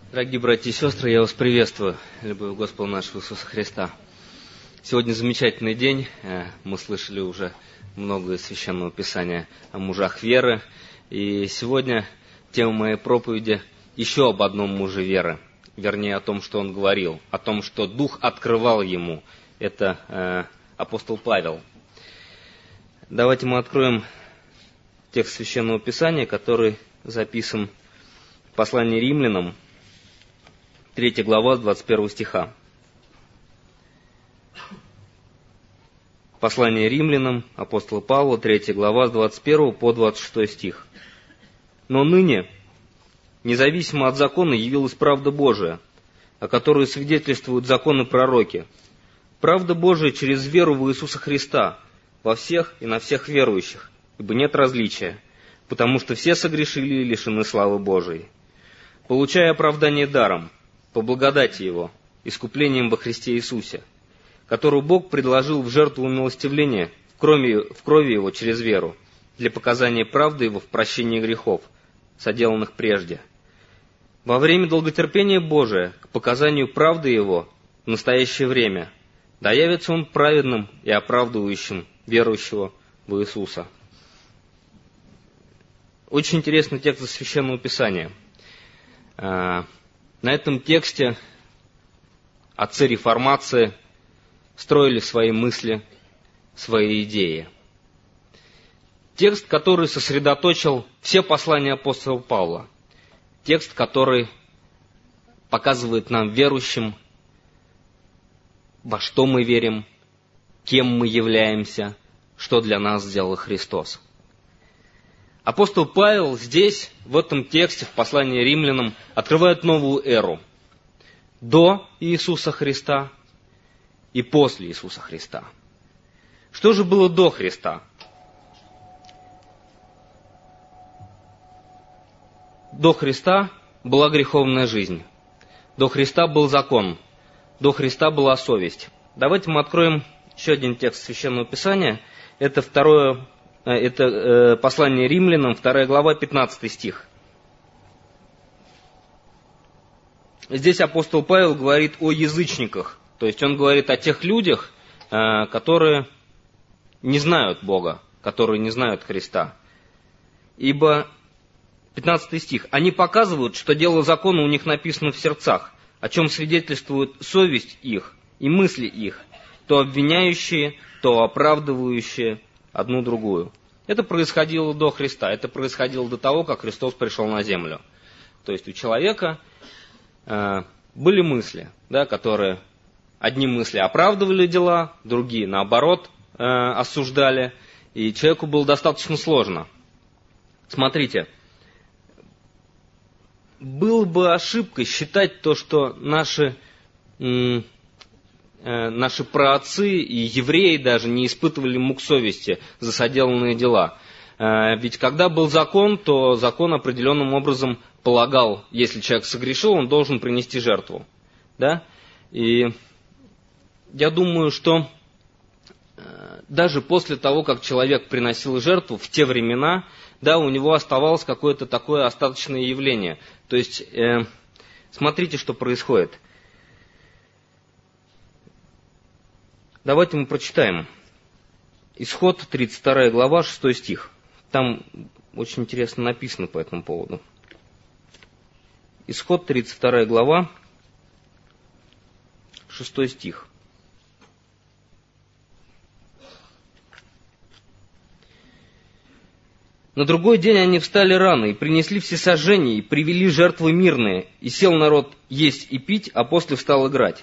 Дорогие братья и сестры, я вас приветствую, любовь Господа нашего Иисуса Христа. Сегодня замечательный день. Мы слышали уже много из Священного Писания о мужах веры. И сегодня тема моей проповеди еще об одном муже веры. Вернее, о том, что он говорил, о том, что Дух открывал ему. Это апостол Павел. Давайте мы откроем текст Священного Писания, который записан в послании Римлянам, 3 глава, с 21 стиха. Послание Римлянам, апостола Павла, 3 глава, с 21 по 26 стих. «Но ныне, независимо от закона, явилась правда Божия, о которой свидетельствуют законы и пророки. Правда Божия через веру в Иисуса Христа во всех и на всех верующих, ибо нет различия, потому что все согрешили и лишены славы Божией, получая оправдание даром, по благодати Его, искуплением во Христе Иисусе, которую Бог предложил в жертву умилостивления в крови Его через веру, для показания правды Его в прощении грехов, соделанных прежде. Во время долготерпения Божия, к показанию правды Его в настоящее время, да явится Он праведным и оправдывающим верующего в Иисуса». Очень интересный текст из Священного Писания. На этом тексте отцы реформации строили свои мысли, свои идеи. Текст, который сосредоточил все послания апостола Павла. Текст, который показывает нам, верующим, во что мы верим, кем мы являемся, что для нас сделал Христос. Апостол Павел здесь, в этом тексте, в послании Римлянам, открывает новую эру. До Иисуса Христа и после Иисуса Христа. Что же было до Христа? До Христа была греховная жизнь. До Христа был закон. До Христа была совесть. Давайте мы откроем еще один текст Священного Писания. Это послание Римлянам, 2 глава, 15 стих. Здесь апостол Павел говорит о язычниках. То есть он говорит о тех людях, которые не знают Бога, которые не знают Христа. Ибо, 15 стих, «Они показывают, что дело закона у них написано в сердцах, о чем свидетельствует совесть их и мысли их, то обвиняющие, то оправдывающие одну другую». Это происходило до Христа, это происходило до того, как Христос пришел на землю. То есть у человека были мысли, которые одни мысли оправдывали дела, другие, наоборот, осуждали, и человеку было достаточно сложно. Смотрите, было бы ошибкой считать то, что наши праотцы и евреи даже не испытывали мук совести за соделанные дела. Ведь когда был закон, то закон определенным образом полагал, если человек согрешил, он должен принести жертву. Да? И я думаю, что даже после того, как человек приносил жертву, в те времена, да, у него оставалось какое-то такое остаточное явление. То есть, смотрите, что происходит. Давайте мы прочитаем. Исход, 32 глава, 6 стих. Там очень интересно написано по этому поводу. Исход, 32 глава, 6 стих. «На другой день они встали рано и принесли всесожжение, и привели жертвы мирные, и сел народ есть и пить, а после встал играть».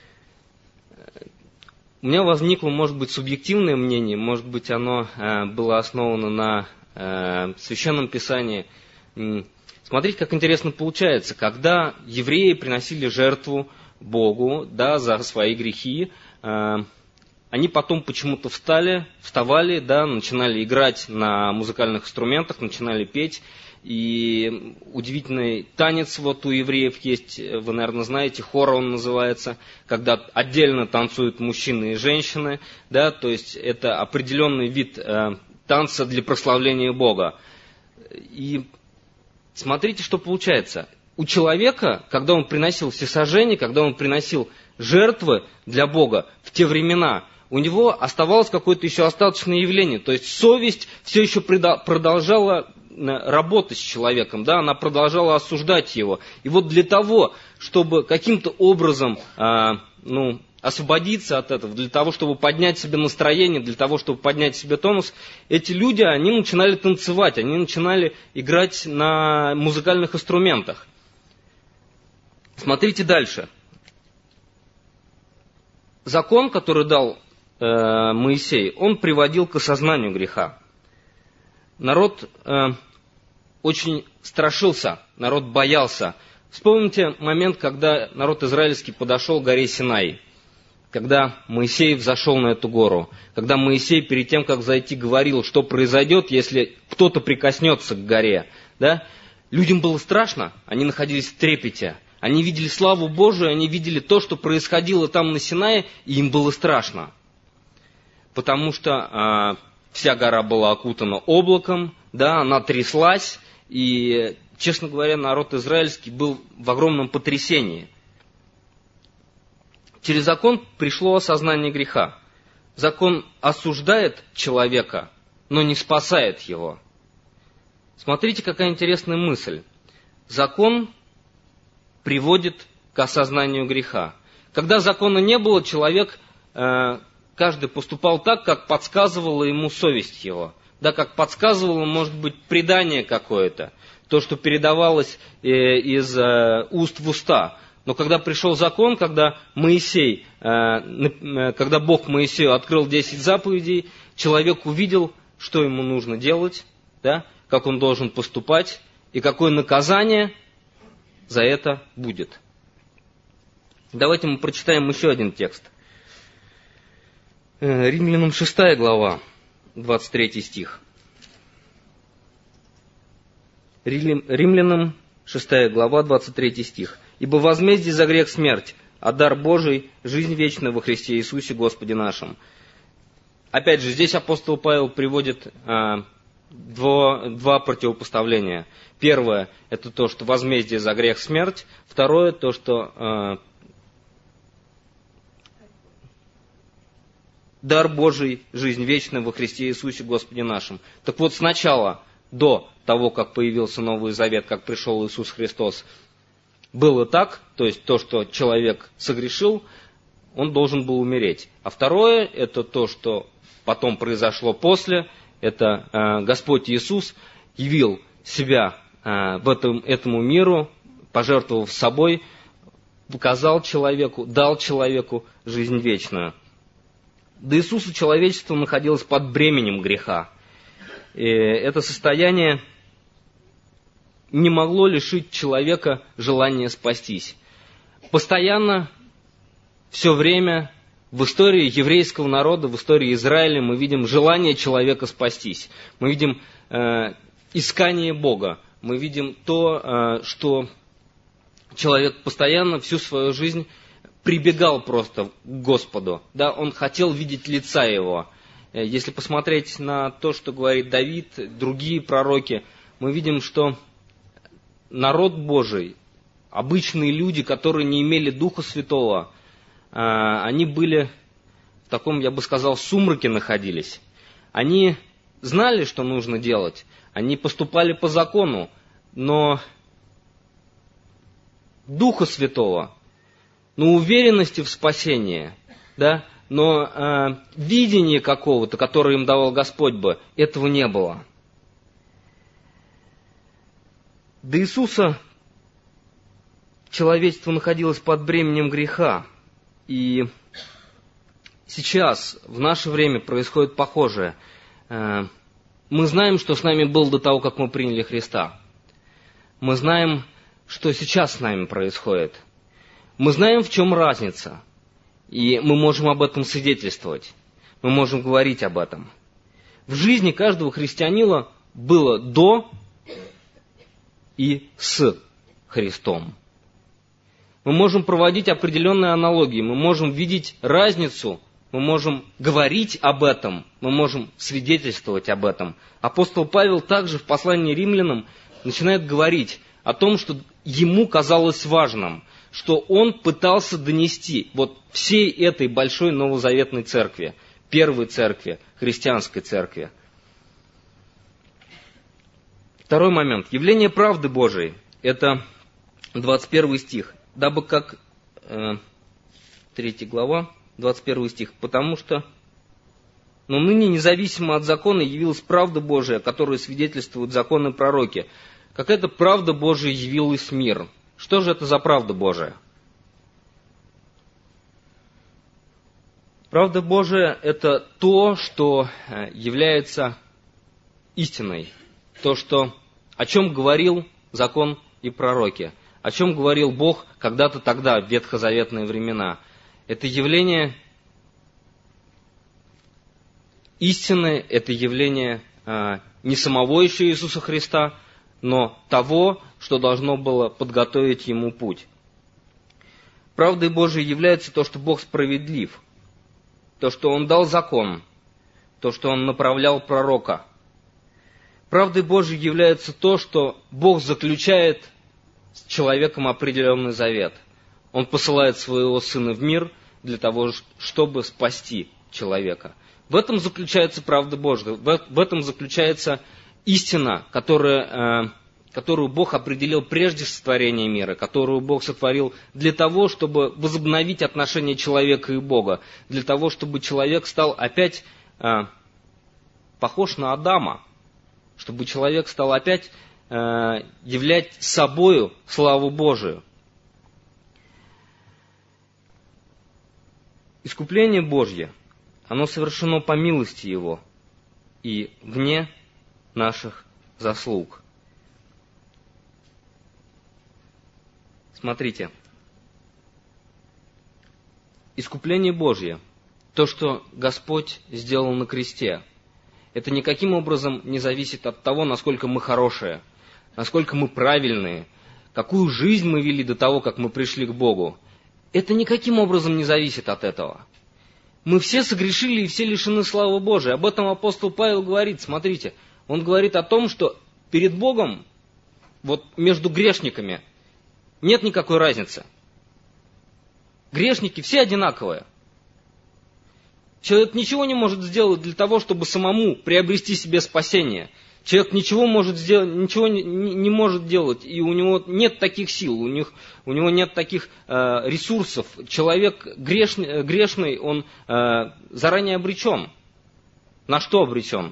У меня возникло, может быть, субъективное мнение, может быть, оно было основано на Священном Писании. Смотрите, как интересно получается, когда евреи приносили жертву Богу, да, за свои грехи, они потом почему-то вставали, да, начинали играть на музыкальных инструментах, начинали петь. И удивительный танец вот у евреев есть, вы, наверное, знаете, хор он называется, когда отдельно танцуют мужчины и женщины, да, то есть это определенный вид танца для прославления Бога. И смотрите, что получается. у человека, когда он приносил всесожжение, когда он приносил жертвы для Бога в те времена, у него оставалось какое-то еще остаточное явление. То есть совесть все еще продолжала работать с человеком, да, она продолжала осуждать его. И вот для того, чтобы каким-то образом освободиться от этого, для того, чтобы поднять себе настроение, для того, чтобы поднять себе тонус, эти люди, они начинали танцевать, они начинали играть на музыкальных инструментах. Смотрите дальше. Закон, который дал Моисей, он приводил к осознанию греха. Народ очень страшился, народ боялся. Вспомните момент, когда народ израильский подошел к горе Синай, когда Моисей взошел на эту гору, когда Моисей перед тем, как зайти, говорил, что произойдет, если кто-то прикоснется к горе. Да? Людям было страшно, они находились в трепете, они видели славу Божию, они видели то, что происходило там на Синае, и им было страшно. Потому что вся гора была окутана облаком, да, она тряслась, и, честно говоря, народ израильский был в огромном потрясении. Через закон пришло осознание греха. Закон осуждает человека, но не спасает его. Смотрите, какая интересная мысль. Закон приводит к осознанию греха. Когда закона не было, человек, каждый поступал так, как подсказывала ему совесть его. Да, как подсказывало, может быть, предание какое-то, то, что передавалось из уст в уста. Но когда пришел закон, когда Бог Моисею открыл 10 заповедей, человек увидел, что ему нужно делать, да, как он должен поступать, и какое наказание за это будет. Давайте мы прочитаем еще один текст. Римлянам 6 глава, 23 стих. Римлянам 6 глава, 23 стих. «Ибо возмездие за грех смерть, а дар Божий – жизнь вечная во Христе Иисусе Господе нашим». Опять же, здесь апостол Павел приводит два противопоставления. Первое – это то, что возмездие за грех смерть. Второе – то, что дар Божий – жизнь вечная во Христе Иисусе Господе нашим. Так вот, сначала, до того, как появился Новый Завет, как пришел Иисус Христос, было так, то есть то, что человек согрешил, он должен был умереть. А второе, это то, что потом произошло после, это Господь Иисус явил себя этому миру, пожертвовав собой, показал человеку, дал человеку жизнь вечную. До Иисуса человечество находилось под бременем греха. И это состояние не могло лишить человека желания спастись. Постоянно, все время в истории еврейского народа, в истории Израиля мы видим желание человека спастись. Мы видим искание Бога. Мы видим то, что человек постоянно всю свою жизнь прибегал просто к Господу. Да, он хотел видеть лица Его. Если посмотреть на то, что говорит Давид, другие пророки, мы видим, что народ Божий, обычные люди, которые не имели Духа Святого, они были в таком, я бы сказал, сумраке находились. Они знали, что нужно делать, они поступали по закону, но Духа Святого, но уверенности в спасении, да, но видения какого-то, которое им давал Господь бы, этого не было. До Иисуса человечество находилось под бременем греха. И сейчас, в наше время, происходит похожее. Мы знаем, что с нами было до того, как мы приняли Христа. Мы знаем, что сейчас с нами происходит. Мы знаем, в чем разница. И мы можем об этом свидетельствовать. Мы можем говорить об этом. В жизни каждого христианина было до и с Христом. Мы можем проводить определенные аналогии, мы можем видеть разницу, мы можем говорить об этом, мы можем свидетельствовать об этом. Апостол Павел также в послании римлянам начинает говорить о том, что ему казалось важным, что он пытался донести вот всей этой большой новозаветной церкви, первой церкви, христианской церкви. Второй момент. Явление правды Божией. Это 21 стих. Дабы как 3 глава, 21 стих. Потому что но ныне, независимо от закона, явилась правда Божия, которую свидетельствуют законы и пророки. Как эта правда Божия явилась в мир. Что же это за правда Божия? Правда Божия – это то, что является истиной. То, о чем говорил закон и пророки. О чем говорил Бог когда-то тогда, в ветхозаветные времена. Это явление истины, это явление не самого еще Иисуса Христа, но того, что должно было подготовить Ему путь. Правдой Божией является то, что Бог справедлив, то, что Он дал закон, то, что Он направлял пророка. Правдой Божией является то, что Бог заключает с человеком определенный завет. Он посылает своего Сына в мир для того, чтобы спасти человека. В этом заключается правда Божья, в этом заключается истина, которую Бог определил прежде сотворения мира, которую Бог сотворил для того, чтобы возобновить отношения человека и Бога, для того, чтобы человек стал опять похож на Адама, чтобы человек стал опять являть собою славу Божию. Искупление Божье, оно совершено по милости Его и вне наших заслуг. Смотрите. Искупление Божье, то, что Господь сделал на кресте, это никаким образом не зависит от того, насколько мы хорошие, насколько мы правильные, какую жизнь мы вели до того, как мы пришли к Богу. Это никаким образом не зависит от этого. Мы все согрешили и все лишены славы Божией. Об этом апостол Павел говорит. Смотрите, он говорит о том, что перед Богом, вот между грешниками, нет никакой разницы. Грешники все одинаковые. Человек ничего не может сделать для того, чтобы самому приобрести себе спасение. Человек ничего не может делать, и у него нет таких сил, у него нет таких ресурсов. Человек грешный, он заранее обречен. На что обречен?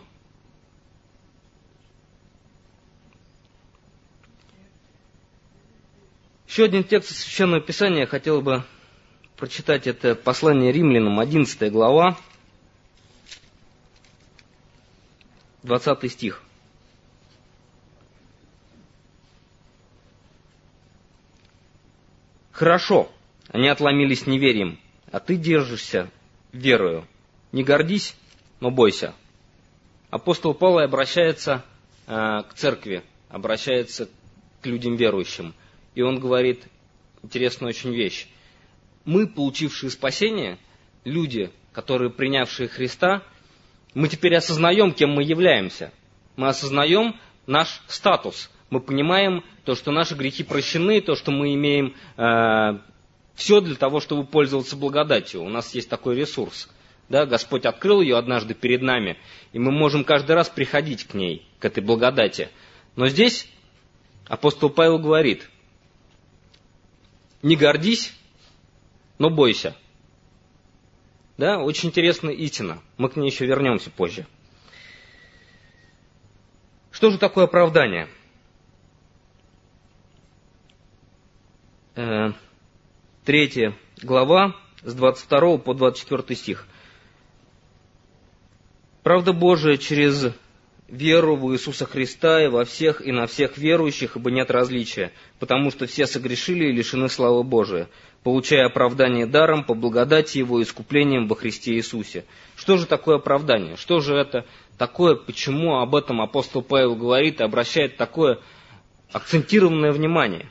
Еще один текст из Священного Писания я хотел бы прочитать. Это послание Римлянам, 11 глава, 20 стих. Хорошо, они отломились неверием, а ты держишься верою. Не гордись, но бойся. Апостол Павел обращается к церкви, обращается к людям верующим. И он говорит интересную очень вещь. Мы, получившие спасение, люди, которые принявшие Христа, мы теперь осознаем, кем мы являемся. Мы осознаем наш статус. Мы понимаем то, что наши грехи прощены, то, что мы имеем все для того, чтобы пользоваться благодатью. У нас есть такой ресурс. Да? Господь открыл ее однажды перед нами, и мы можем каждый раз приходить к ней, к этой благодати. Но здесь апостол Павел говорит: не гордись, но бойся. Да, очень интересная истина. Мы к ней еще вернемся позже. Что же такое оправдание? 3 глава, с 22 по 24 стих. Правда Божия через веру в Иисуса Христа и во всех и на всех верующих, ибо нет различия, потому что все согрешили и лишены славы Божией, получая оправдание даром по благодати Его искуплением во Христе Иисусе. Что же такое оправдание? Что же это такое? Почему об этом апостол Павел говорит и обращает такое акцентированное внимание?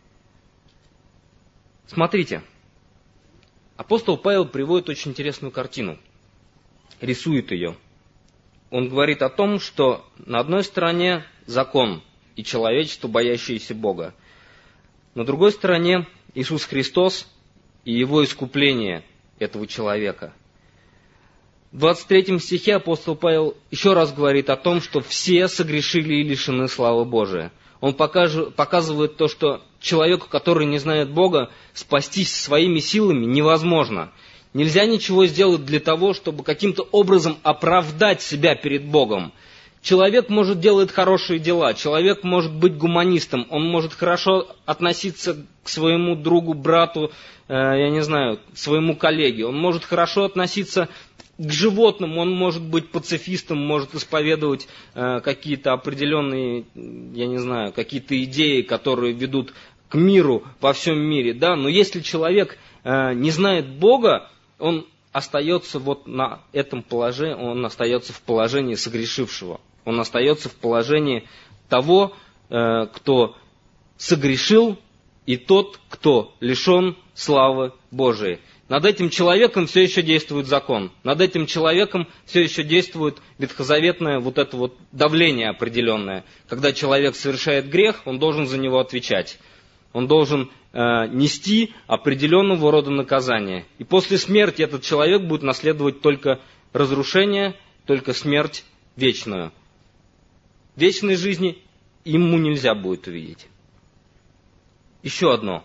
Смотрите, апостол Павел приводит очень интересную картину, рисует ее. Он говорит о том, что на одной стороне закон и человечество, боящееся Бога. На другой стороне Иисус Христос и Его искупление этого человека. В 23 стихе апостол Павел еще раз говорит о том, что все согрешили и лишены славы Божией. Он показывает то, что человеку, который не знает Бога, спастись своими силами невозможно. Нельзя ничего сделать для того, чтобы каким-то образом оправдать себя перед Богом. Человек может делать хорошие дела, человек может быть гуманистом, он может хорошо относиться к своему другу, брату, своему коллеге, он может хорошо относиться к животным, он может быть пацифистом, может исповедовать какие-то определенные, какие-то идеи, которые ведут к миру во всем мире. Да? Но если человек не знает Бога, он остается на этом положении, он остается в положении согрешившего. Он остается в положении того, кто согрешил, и тот, кто лишен славы Божией. Над этим человеком все еще действует закон. Над этим человеком все еще действует ветхозаветное давление определенное. Когда человек совершает грех, он должен за него отвечать. Он должен нести определенного рода наказание. И после смерти этот человек будет наследовать только разрушение, только смерть вечную. Вечной жизни ему нельзя будет увидеть. Еще одно.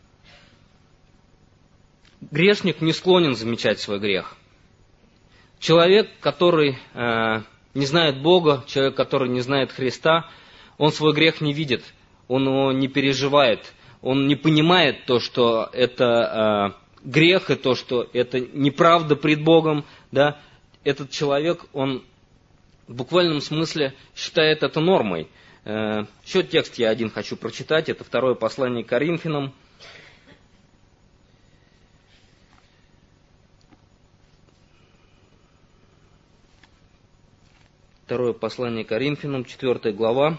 Грешник не склонен замечать свой грех. Человек, который не знает Бога, человек, который не знает Христа, он свой грех не видит, он его не переживает, он не понимает то, что это грех, и то, что это неправда пред Богом. Да? Этот человек, он в буквальном смысле считает это нормой. Еще текст я один хочу прочитать, это 2 послание к Коринфянам. Второе послание к Коринфянам, 4 глава.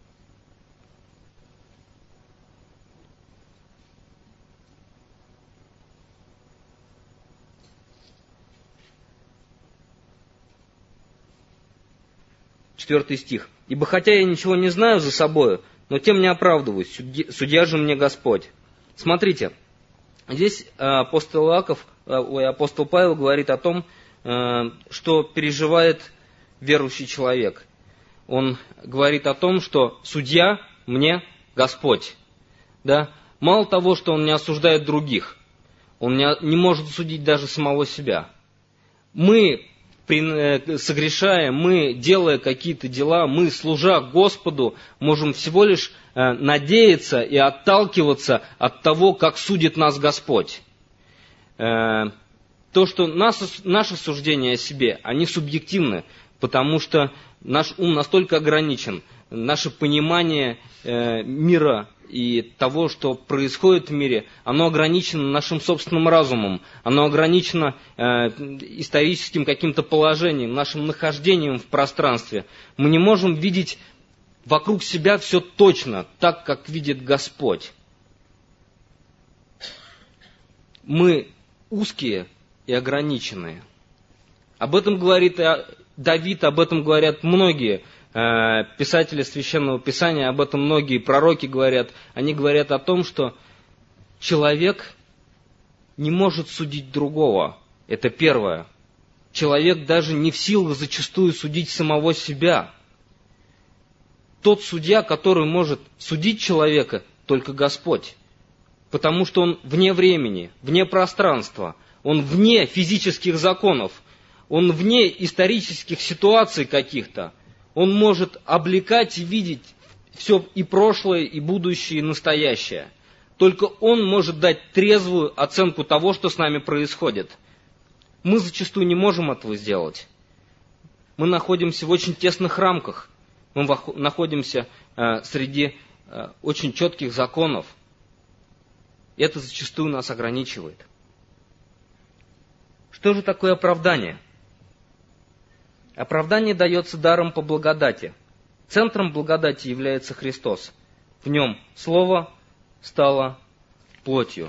Четвертый стих. «Ибо хотя я ничего не знаю за собою, но тем не оправдываюсь, судья же мне Господь». Смотрите, здесь апостол Павел говорит о том, что переживает верующий человек. Он говорит о том, что судья мне Господь. Да? Мало того, что он не осуждает других, он не может судить даже самого себя. Мы, согрешая, мы, делая какие-то дела, мы, служа Господу, можем всего лишь надеяться и отталкиваться от того, как судит нас Господь. То, что наши суждения о себе, они субъективны, потому что наш ум настолько ограничен, наше понимание мира и того, что происходит в мире, оно ограничено нашим собственным разумом, оно ограничено историческим каким-то положением, нашим нахождением в пространстве. Мы не можем видеть вокруг себя все точно, так, как видит Господь. Мы узкие и ограниченные. Об этом говорит Давид, об этом говорят многие писатели Священного Писания, об этом многие пророки говорят. Они говорят о том, что человек не может судить другого. Это первое. Человек даже не в силах зачастую судить самого себя. Тот судья, который может судить человека, только Господь. Потому что он вне времени, вне пространства, он вне физических законов, он вне исторических ситуаций каких-то. Он может облекать и видеть все и прошлое, и будущее, и настоящее. Только он может дать трезвую оценку того, что с нами происходит. Мы зачастую не можем этого сделать. Мы находимся в очень тесных рамках. Мы находимся среди очень четких законов. И это зачастую нас ограничивает. Что же такое оправдание? Оправдание дается даром по благодати. Центром благодати является Христос. В нем Слово стало плотью.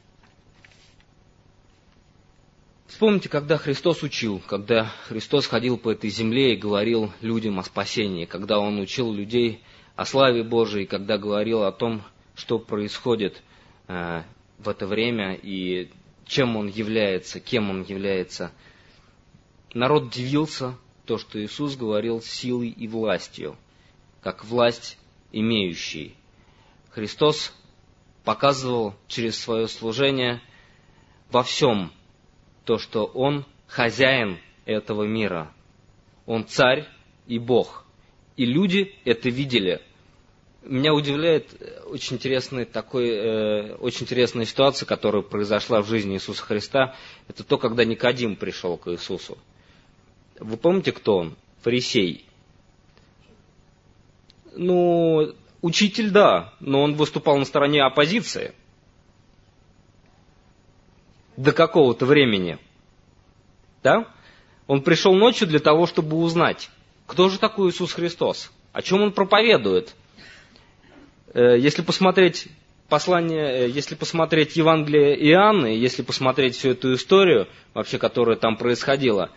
Вспомните, когда Христос учил, когда Христос ходил по этой земле и говорил людям о спасении, когда Он учил людей о славе Божией, когда говорил о том, что происходит в это время и чем он является, кем он является. Народ дивился, то, что Иисус говорил силой и властью, как власть имеющий. Христос показывал через свое служение во всем то, что Он хозяин этого мира. Он царь и Бог. И люди это видели. Меня удивляет очень интересная ситуация, которая произошла в жизни Иисуса Христа. Это то, когда Никодим пришел к Иисусу. Вы помните, кто он? Фарисей. Учитель, да, но он выступал на стороне оппозиции. До какого-то времени. Да? Он пришел ночью для того, чтобы узнать, кто же такой Иисус Христос, о чем он проповедует. Если посмотреть Евангелие Иоанна, если посмотреть всю эту историю, вообще, которая там происходила,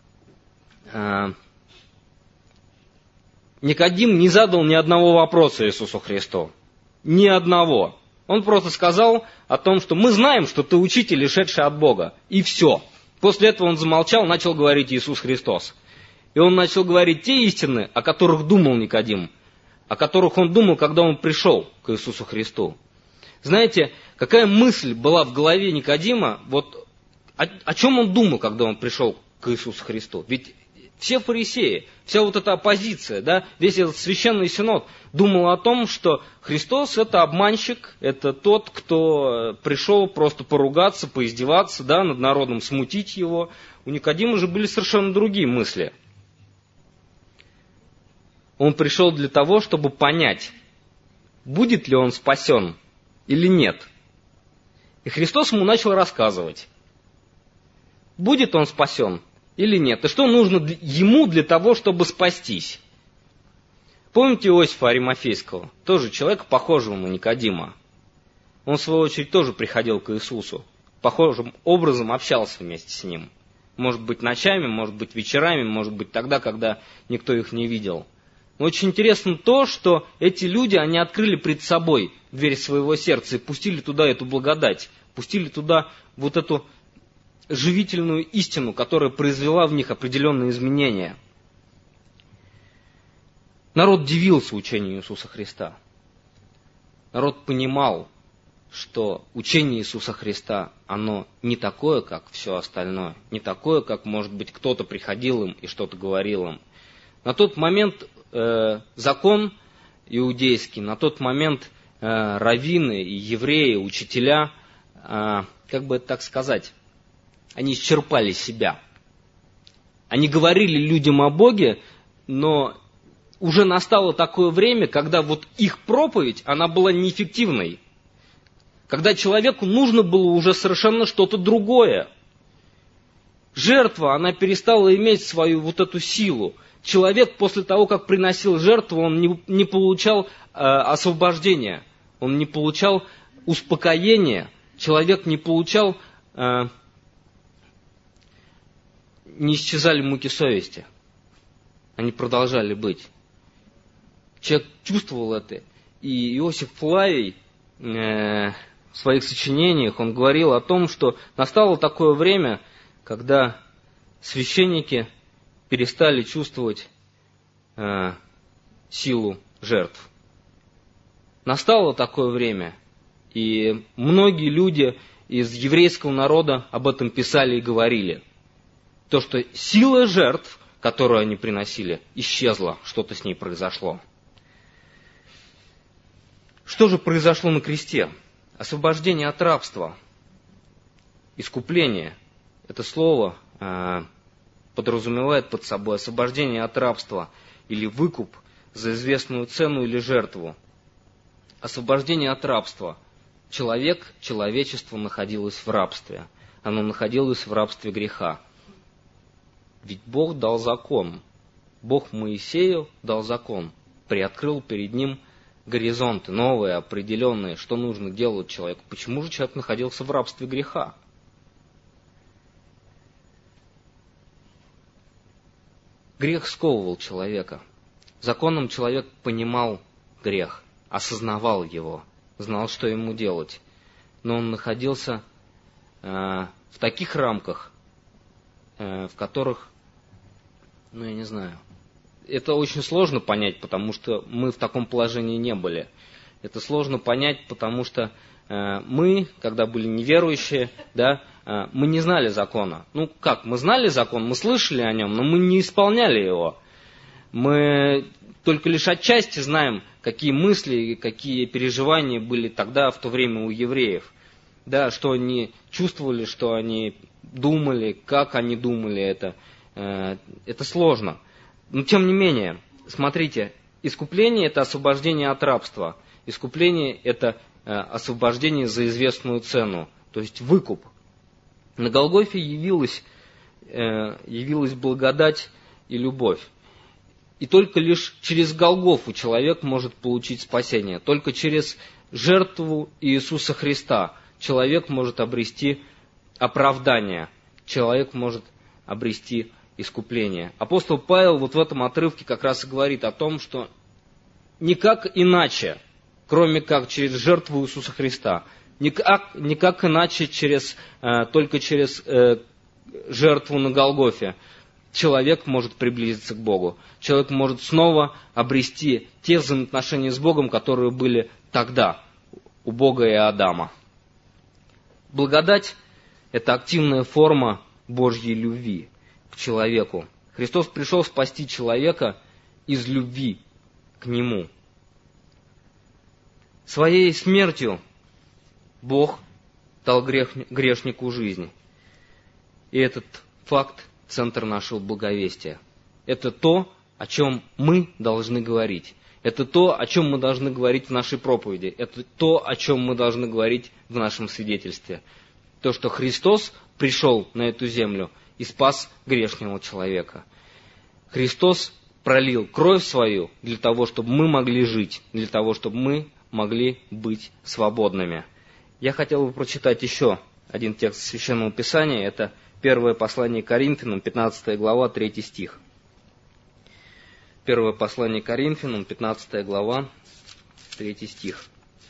Никодим не задал ни одного вопроса Иисусу Христу. Ни одного. Он просто сказал о том, что мы знаем, что ты учитель, ишедший от Бога. И все. После этого он замолчал, начал говорить Иисус Христос. И он начал говорить те истины, о которых думал Никодим, о которых он думал, когда он пришел к Иисусу Христу. Знаете, какая мысль была в голове Никодима, о чем он думал, когда он пришел к Иисусу Христу? Ведь все фарисеи, вся вот эта оппозиция, да, весь этот священный синод думал о том, что Христос это обманщик, это тот, кто пришел просто поругаться, поиздеваться, да, над народом, смутить его. У Никодима же были совершенно другие мысли. Он пришел для того, чтобы понять, будет ли он спасен или нет. И Христос ему начал рассказывать, будет он спасен или нет, и что нужно ему для того, чтобы спастись. Помните Иосифа Аримафейского? Тоже человека, похожего на Никодима. Он, в свою очередь, тоже приходил к Иисусу. Похожим образом общался вместе с ним. Может быть, ночами, может быть, вечерами, может быть, тогда, когда никто их не видел. Но очень интересно то, что эти люди, они открыли пред собой дверь своего сердца и пустили туда эту благодать, пустили туда вот эту живительную истину, которая произвела в них определенные изменения. Народ дивился учению Иисуса Христа. Народ понимал, что учение Иисуса Христа, оно не такое, как все остальное, не такое, как, может быть, кто-то приходил им и что-то говорил им. На тот момент закон иудейский, на тот момент раввины и евреи, учителя, как бы это так сказать, они исчерпали себя. Они говорили людям о Боге, но уже настало такое время, когда вот их проповедь, она была неэффективной. Когда человеку нужно было уже совершенно что-то другое. Жертва, она перестала иметь свою вот эту силу. Человек после того, как приносил жертву, он не получал освобождения, он не получал успокоения, человек не получал... Не исчезали муки совести. Они продолжали быть. Человек чувствовал это. И Иосиф Флавий в своих сочинениях, он говорил о том, что настало такое время, когда священники перестали чувствовать силу жертв. Настало такое время, и многие люди из еврейского народа об этом писали и говорили. То, что сила жертв, которую они приносили, исчезла, что-то с ней произошло. Что же произошло на кресте? Освобождение от рабства, искупление. Это слово подразумевает под собой освобождение от рабства или выкуп за известную цену или жертву. Освобождение от рабства. Человечество находилось в рабстве. Оно находилось в рабстве греха. Ведь Бог дал закон. Бог Моисею дал закон. Приоткрыл перед ним горизонты новые, определенные, что нужно делать человеку. Почему же человек находился в рабстве греха? Грех сковывал человека. Законом человек понимал грех, осознавал его знал, что ему делать. Но он находился в таких рамках, в которых, я не знаю, это очень сложно понять, потому что мы в таком положении не были. Это сложно понять, потому что мы, когда были неверующие, да, мы не знали закона. Мы знали закон, мы слышали о нем, но мы не исполняли его. Мы только лишь отчасти знаем, какие мысли, какие переживания были тогда, в то время у евреев. Да, что они чувствовали, что они думали, как они думали это. Это сложно. Но тем не менее, смотрите, искупление – это освобождение от рабства. Искупление – это освобождение за известную цену, то есть выкуп. На Голгофе явилась благодать и любовь. И только лишь через Голгофу человек может получить спасение. Только через жертву Иисуса Христа человек может обрести оправдание, человек может обрести искупление. Апостол Павел в этом отрывке как раз и говорит о том, что никак иначе, кроме как через жертву Иисуса Христа, никак иначе только через жертву на Голгофе, человек может приблизиться к Богу. Человек может снова обрести те взаимоотношения с Богом, которые были тогда у Бога и Адама. Благодать – это активная форма Божьей любви к человеку. Христос пришел спасти человека из любви к Нему. Своей смертью Бог дал грешнику жизнь. И этот факт – центр нашего благовестия. Это то, о чем мы должны говорить. Это то, о чем мы должны говорить в нашей проповеди. Это то, о чем мы должны говорить в нашем свидетельстве. То, что Христос пришел на эту землю и спас грешного человека. Христос пролил кровь свою для того, чтобы мы могли жить, для того, чтобы мы могли быть свободными. Я хотел бы прочитать еще один текст Священного Писания. Это первое послание Коринфянам, 15 глава, 3 стих. Первое послание Коринфянам, 15 глава, 3 стих.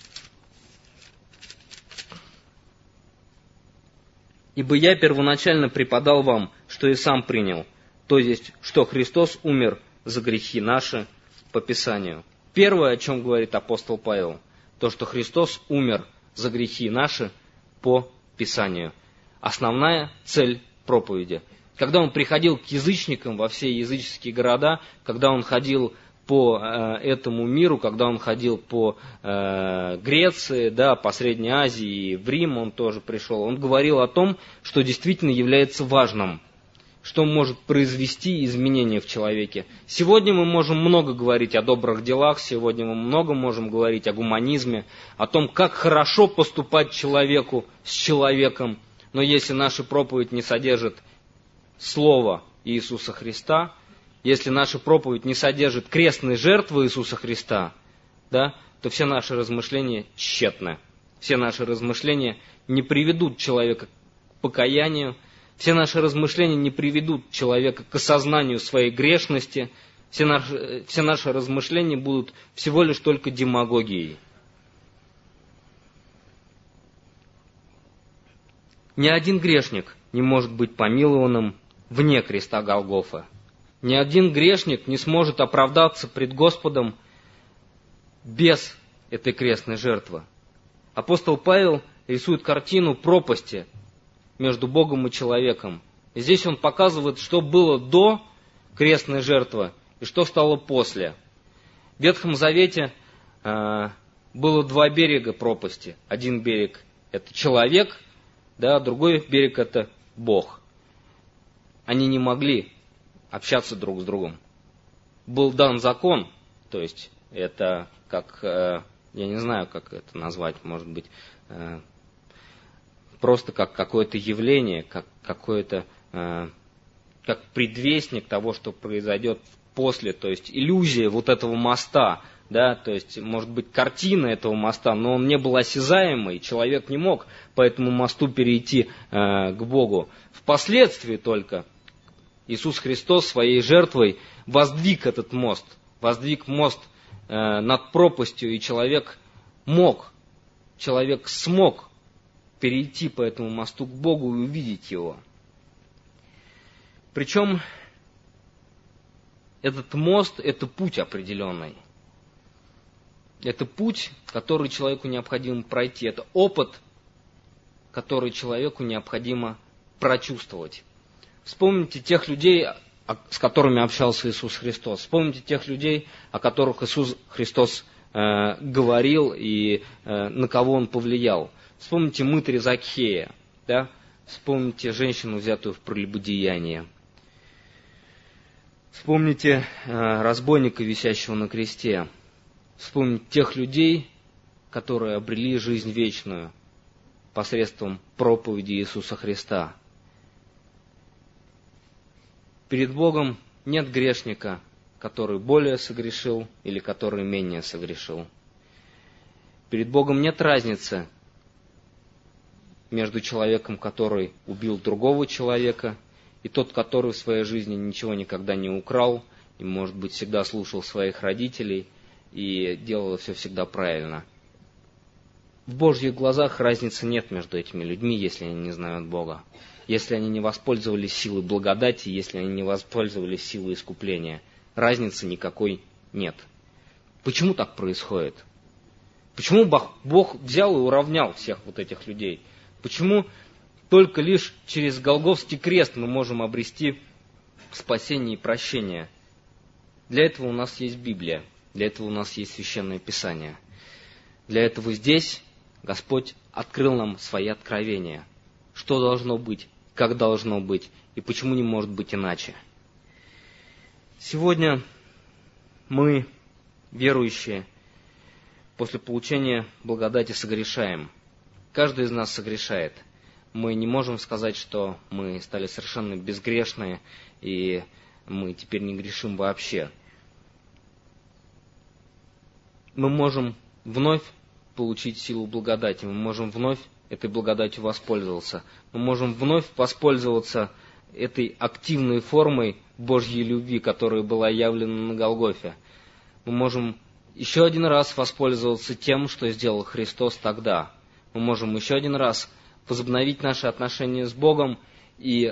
«Ибо я первоначально преподал вам, что и сам принял, то есть, что Христос умер за грехи наши по Писанию». Первое, о чем говорит апостол Павел, то, что Христос умер за грехи наши по Писанию. Основная цель проповеди. Когда он приходил к язычникам во все языческие города, когда он ходил по этому миру, когда он ходил по Греции, да, по Средней Азии, в Рим он тоже пришел, он говорил о том, что действительно является важным, что может произвести изменения в человеке. Сегодня мы можем много говорить о добрых делах, сегодня мы много можем говорить о гуманизме, о том, как хорошо поступать человеку с человеком, но если наша проповедь не содержит Слово Иисуса Христа, если наша проповедь не содержит крестной жертвы Иисуса Христа, да, то все наши размышления тщетны. Все наши размышления не приведут человека к покаянию, все наши размышления не приведут человека к осознанию своей грешности, все наши размышления будут всего лишь только демагогией. Ни один грешник не может быть помилованным вне креста Голгофы. Ни один грешник не сможет оправдаться пред Господом без этой крестной жертвы. Апостол Павел рисует картину пропасти между Богом и человеком. И здесь он показывает, что было до крестной жертвы и что стало после. В Ветхом Завете было два берега пропасти. Один берег – это человек, да, другой берег – это Бог. Они не могли общаться друг с другом. Был дан закон, то есть это как, я не знаю, как это назвать, может быть, просто как какое-то явление, как какое-то, как предвестник того, что произойдет после, то есть иллюзия вот этого моста, да, то есть, может быть, картина этого моста, но он не был осязаемый, человек не мог по этому мосту перейти к Богу. Впоследствии только Иисус Христос своей жертвой воздвиг этот мост, воздвиг мост над пропастью, и человек мог человек смог перейти по этому мосту к Богу и увидеть Его. Причем этот мост – это путь определенный. Это путь, который человеку необходимо пройти. Это опыт, который человеку необходимо прочувствовать. Вспомните тех людей, с которыми общался Иисус Христос. Вспомните тех людей, о которых Иисус Христос говорил и на кого Он повлиял. Вспомните мытаря Закхея, да? Вспомните женщину, взятую в прелюбодеяние. Вспомните разбойника, висящего на кресте. Вспомните тех людей, которые обрели жизнь вечную посредством проповеди Иисуса Христа. Перед Богом нет грешника, который более согрешил или который менее согрешил. Перед Богом нет разницы между человеком, который убил другого человека, и тот, который в своей жизни ничего никогда не украл, и, может быть, всегда слушал своих родителей и делал все всегда правильно. В Божьих глазах разницы нет между этими людьми, если они не знают Бога, если они не воспользовались силой благодати, если они не воспользовались силой искупления. Разницы никакой нет. Почему так происходит? Почему Бог взял и уравнял всех вот этих людей? Почему только лишь через Голгофский крест мы можем обрести спасение и прощение? Для этого у нас есть Библия, для этого у нас есть Священное Писание. Для этого здесь Господь открыл нам свои откровения. Что должно быть, как должно быть и почему не может быть иначе. Сегодня мы, верующие, после получения благодати согрешаем. Каждый из нас согрешает. Мы не можем сказать, что мы стали совершенно безгрешные, и мы теперь не грешим вообще. Мы можем вновь получить силу благодати, мы можем вновь этой благодатью воспользоваться. Мы можем вновь воспользоваться этой активной формой Божьей любви, которая была явлена на Голгофе. Мы можем еще один раз воспользоваться тем, что сделал Христос тогда. Мы можем еще один раз возобновить наши отношения с Богом и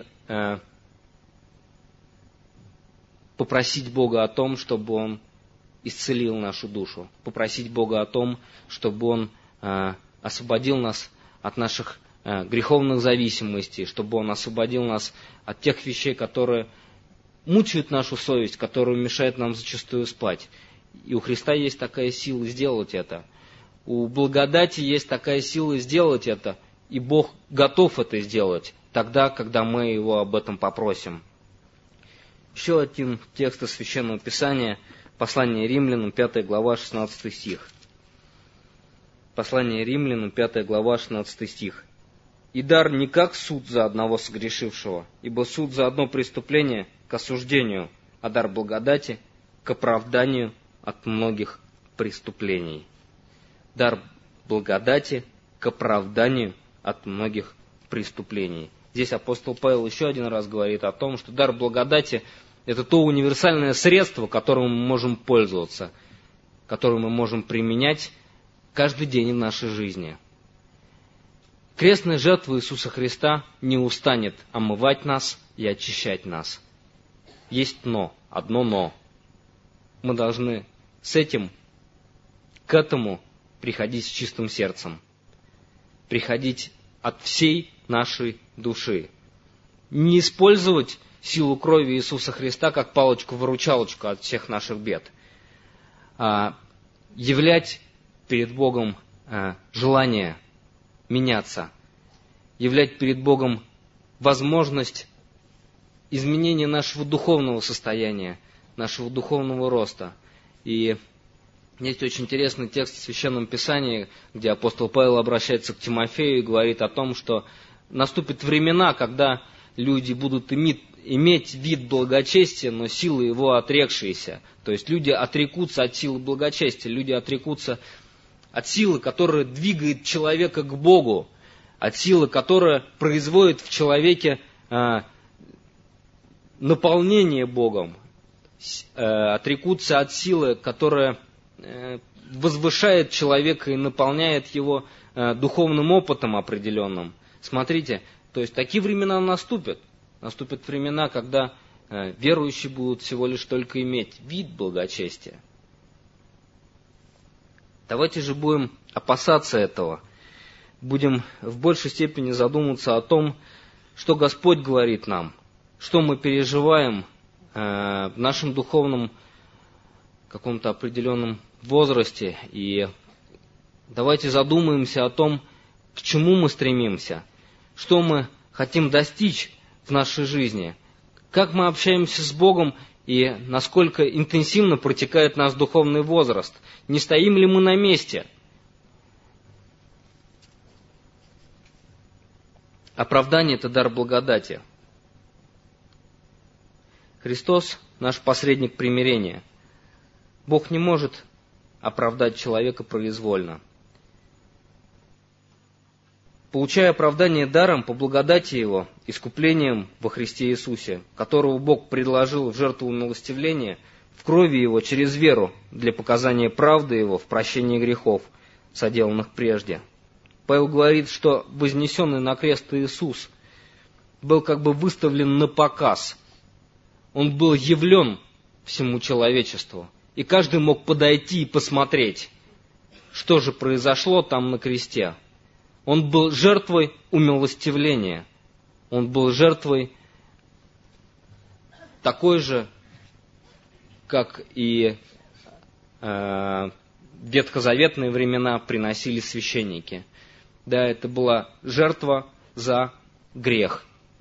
попросить Бога о том, чтобы Он исцелил нашу душу. Попросить Бога о том, чтобы Он освободил нас от наших греховных зависимостей, чтобы Он освободил нас от тех вещей, которые мучают нашу совесть, которые мешают нам зачастую спать. И у Христа есть такая сила сделать это. У благодати есть такая сила сделать это, и Бог готов это сделать тогда, когда мы Его об этом попросим. Еще один текст из Священного Писания, послание Римлянам, 5 глава, 16 стих. Послание Римлянам, 5 глава, 16 стих. «И дар не как суд за одного согрешившего, ибо суд за одно преступление к осуждению, а дар благодати к оправданию от многих преступлений». Дар благодати к оправданию от многих преступлений. Здесь апостол Павел еще один раз говорит о том, что дар благодати – это то универсальное средство, которым мы можем пользоваться, которое мы можем применять каждый день в нашей жизни. Крестная жертва Иисуса Христа не устанет омывать нас и очищать нас. Есть но, одно но. Мы должны к этому приходить с чистым сердцем. Приходить от всей нашей души. Не использовать силу крови Иисуса Христа как палочку-выручалочку от всех наших бед. А являть перед Богом желание меняться. Являть перед Богом возможность изменения нашего духовного состояния, нашего духовного роста. И есть очень интересный текст в Священном Писании, где апостол Павел обращается к Тимофею и говорит о том, что наступят времена, когда люди будут иметь вид благочестия, но силы его отрекшиеся. То есть люди отрекутся от силы благочестия, люди отрекутся от силы, которая двигает человека к Богу, от силы, которая производит в человеке наполнение Богом, отрекутся от силы, которая возвышает человека и наполняет его духовным опытом определенным. Смотрите, то есть такие времена наступят. Наступят времена, когда верующие будут всего лишь только иметь вид благочестия. Давайте же будем опасаться этого. Будем в большей степени задумываться о том, что Господь говорит нам, что мы переживаем в нашем духовном каком-то определенном возрасте. И давайте задумаемся о том, к чему мы стремимся, что мы хотим достичь в нашей жизни, как мы общаемся с Богом и насколько интенсивно протекает наш духовный возраст. Не стоим ли мы на месте? Оправдание – это дар благодати. Христос – наш посредник примирения. Бог не может оправдать человека произвольно. Получая оправдание даром по благодати Его, искуплением во Христе Иисусе, которого Бог предложил в жертву умилостивления, в крови Его через веру для показания правды Его в прощении грехов, соделанных прежде. Павел говорит, что вознесенный на крест Иисус был как бы выставлен на показ. Он был явлен всему человечеству. И каждый мог подойти и посмотреть, что же произошло там на кресте. Он был жертвой умилостивления. Он был жертвой такой же, как и в ветхозаветные времена приносили священники. Да, это была жертва за грех.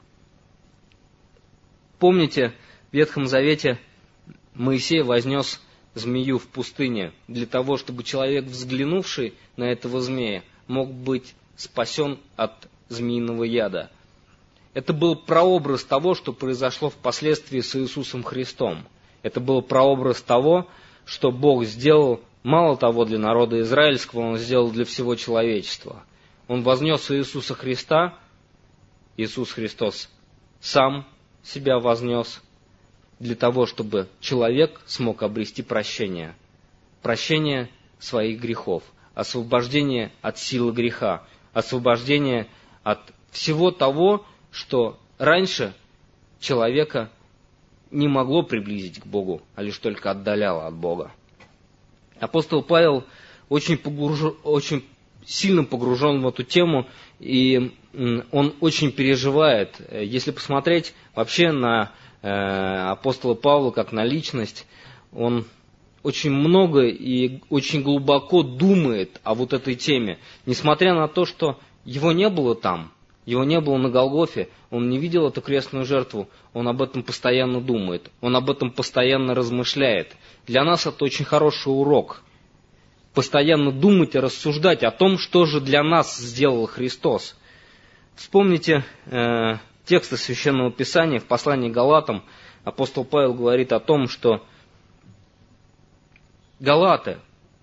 Помните, в Ветхом Завете Моисей вознес змею в пустыне для того, чтобы человек, взглянувший на этого змея, мог быть спасен от змеиного яда. Это был прообраз того, что произошло впоследствии с Иисусом Христом. Это был прообраз того, что Бог сделал, мало того для народа израильского, Он сделал для всего человечества. Он вознес Иисуса Христа, Иисус Христос сам себя вознес, для того, чтобы человек смог обрести прощение. Прощение своих грехов, освобождение от силы греха, освобождение от всего того, что раньше человека не могло приблизить к Богу, а лишь только отдаляло от Бога. Апостол Павел очень сильно погружен в эту тему, и он очень переживает. Если посмотреть вообще на апостола Павла как на личность, он очень много и очень глубоко думает о вот этой теме. Несмотря на то, что его не было там, его не было на Голгофе, он не видел эту крестную жертву, он об этом постоянно думает, он об этом постоянно размышляет. Для нас это очень хороший урок. Постоянно думать и рассуждать о том, что же для нас сделал Христос. Вспомните тексты Священного Писания в послании к Галатам. Апостол Павел говорит о том, что Галаты,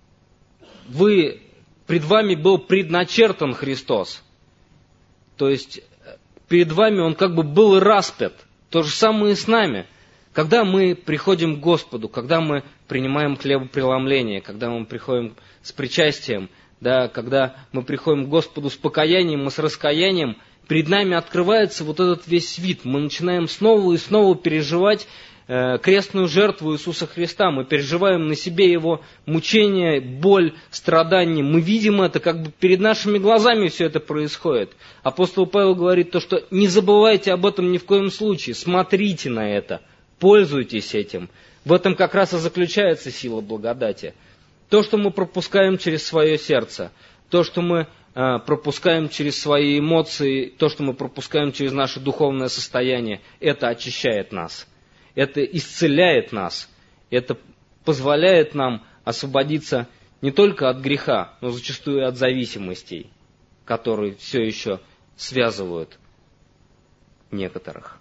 пред вами был предначертан Христос. То есть перед вами Он как бы был распят. То же самое и с нами. Когда мы приходим к Господу, когда мы принимаем хлебопреломление, когда мы приходим с причастием, да, когда мы приходим к Господу с покаянием и с раскаянием, перед нами открывается вот этот весь вид. Мы начинаем снова и снова переживать крестную жертву Иисуса Христа. Мы переживаем на себе Его мучения, боль, страдания. Мы видим это, как бы перед нашими глазами все это происходит. Апостол Павел говорит то, что не забывайте об этом ни в коем случае. Смотрите на это, пользуйтесь этим. В этом как раз и заключается сила благодати. То, что мы пропускаем через свое сердце, то, что мы пропускаем через свои эмоции, то, что мы пропускаем через наше духовное состояние, это очищает нас. Это исцеляет нас. Это позволяет нам освободиться не только от греха, но зачастую и от зависимостей, которые все еще связывают некоторых.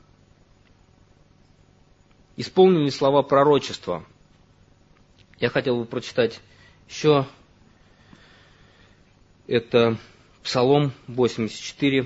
Исполнили слова пророчества. Я хотел бы прочитать еще. Это Псалом 84.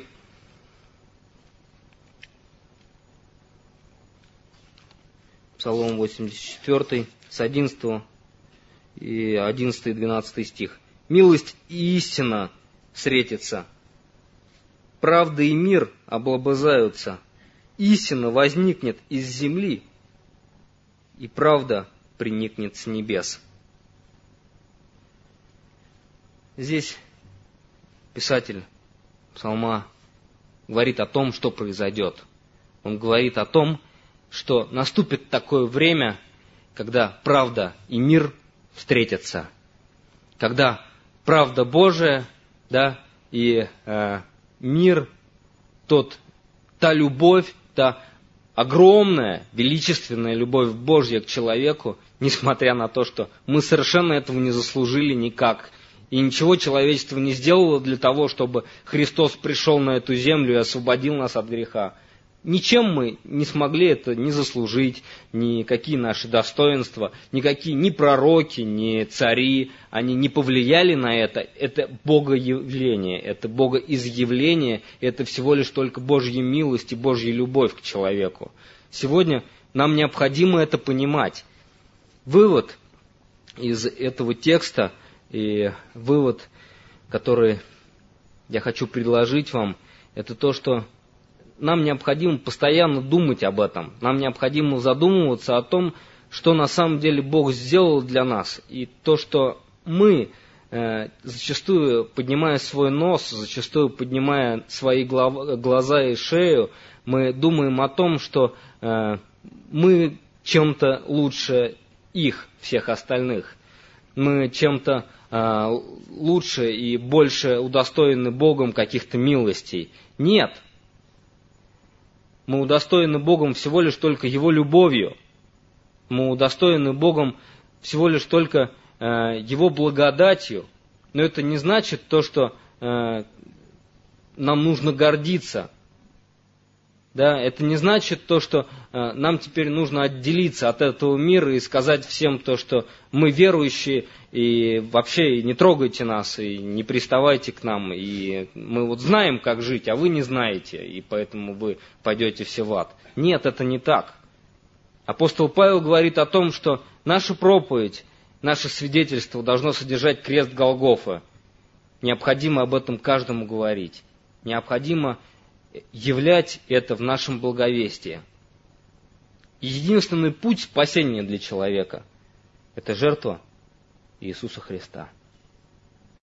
Псалом 84, с 11 и 11 и 12 стих. «Милость и истина встретится. Правда и мир облобызаются. Истина возникнет из земли, и правда приникнет с небес. Здесь писатель Псалма говорит о том, что произойдет. Он говорит о том, что наступит такое время, когда правда и мир встретятся. Когда правда Божия, да, и мир, та любовь, та огромная, величественная любовь Божья к человеку, несмотря на то, что мы совершенно этого не заслужили никак. И ничего человечество не сделало для того, чтобы Христос пришел на эту землю и освободил нас от греха. Ничем мы не смогли это ни заслужить, никакие наши достоинства, никакие ни пророки, ни цари, они не повлияли на это. Это богоявление, это богоизъявление, это всего лишь только Божья милость и Божья любовь к человеку. Сегодня нам необходимо это понимать. Вывод из этого текста и вывод, который я хочу предложить вам, это то, что нам необходимо постоянно думать об этом. Нам необходимо задумываться о том, что на самом деле Бог сделал для нас. И то, что мы, зачастую поднимая свой нос, зачастую поднимая свои глаза и шею, мы думаем о том, что мы чем-то лучше их, всех остальных. Мы чем-то лучше и больше удостоены Богом каких-то милостей. Нет. Мы удостоены Богом всего лишь только Его любовью. Мы удостоены Богом всего лишь только Его благодатью. Но это не значит то, что нам нужно гордиться. Да, это не значит то, что нам теперь нужно отделиться от этого мира и сказать всем то, что мы верующие, и вообще не трогайте нас, и не приставайте к нам, и мы вот знаем, как жить, а вы не знаете, и поэтому вы пойдете все в ад. Нет, это не так. Апостол Павел говорит о том, что наша проповедь, наше свидетельство должно содержать крест Голгофы. Необходимо об этом каждому говорить. Необходимо являть это в нашем благовестии. Единственный путь спасения для человека – это жертва Иисуса Христа.